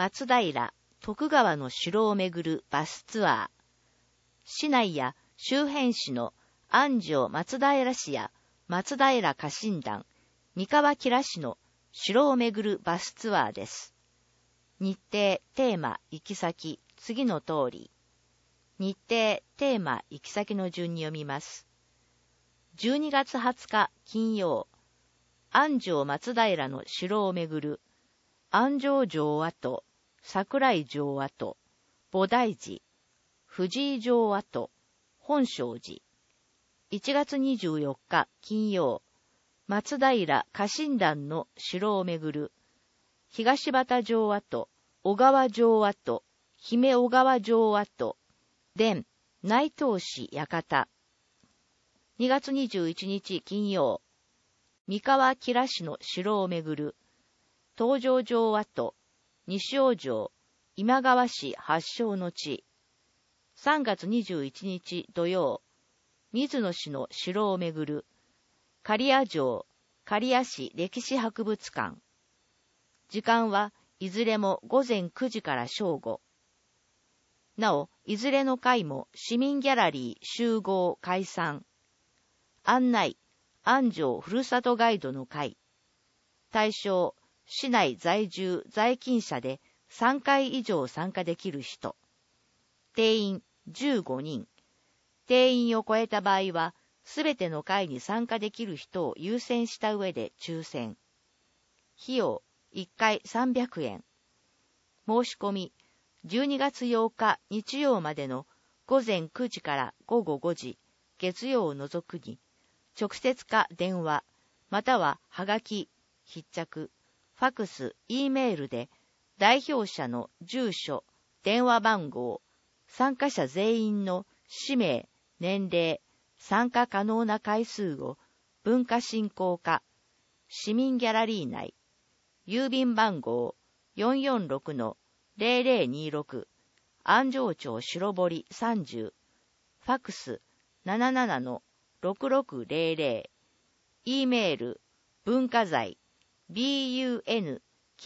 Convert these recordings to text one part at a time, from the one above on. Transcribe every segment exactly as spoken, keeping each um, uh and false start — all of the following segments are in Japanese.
松平、徳川の城を巡るバスツアー。市内や周辺市の安城松平市や松平家臣団、三河吉良市の城を巡るバスツアーです。日程、テーマ、行き先、次の通り。日程、テーマ、行き先の順に読みます。じゅうにがつはつか金曜、安城松平の城を巡る、安城城跡、桜井城跡、菩提寺、藤井城跡、本證寺。いちがつにじゅうよっか金曜、松平家臣団の城を巡る、東畑城跡、小川城跡、姫小川城跡、伝、内藤氏館。にがつにじゅういちにち金曜、三河吉良市の城を巡る、東条城跡、西尾城、今川氏発祥の地。さんがつにじゅういちにち土曜、水野市の城を巡る、刈谷城、刈谷市歴史博物館。時間はいずれもごぜんくじから正午。なお、いずれの回も市民ギャラリー集合解散。案内、安城ふるさとガイドの会。対象、市内在住在勤者でさんかい以上参加できる人。定員じゅうごにん。定員を超えた場合は、すべての会に参加できる人を優先した上で抽選。費用いっかいさんびゃくえん。申し込み、じゅうにがつようか日曜までのごぜんくじからごごごじ、月曜を除くに、直接か電話、またははがき、筆着、ファクス、Eメールで、代表者の住所、電話番号、参加者全員の氏名、年齢、参加可能な回数を文化振興課、市民ギャラリー内、郵便番号 よんよんろくのゼロゼロにろく、安城町白堀さんじゅう、ファクス ななななのろくろくゼロゼロ、E メール、文化財、bunkazai、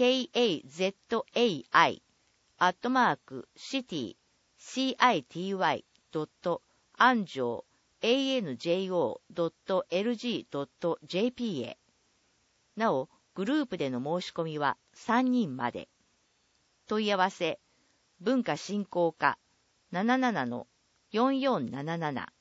アットマーク、シティ、city、ドット、安城、anjo、ドット、lg、ドット、jp へ。なお、グループでの申し込みはさんにんまで。問い合わせ、文化振興課 ななななのよんよんなななな